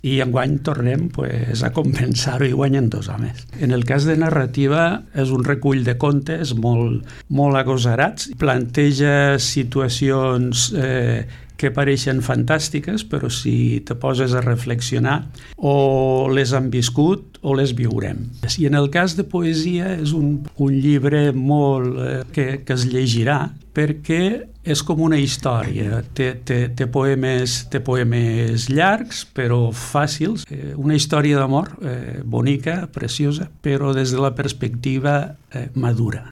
i enguany tornem a compensar-ho i guanyen 2 homes. En el cas de narrativa és un recull de contes molt agosarats, planteja situacions que pareixen fantàstiques, però si te poses a reflexionar o les han viscut o les viurem. I en el cas de poesia és un llibre molt que es llegirà perquè és com una història. Té poemes llargs, però fàcils. Una història d'amor bonica, preciosa, però des de la perspectiva madura.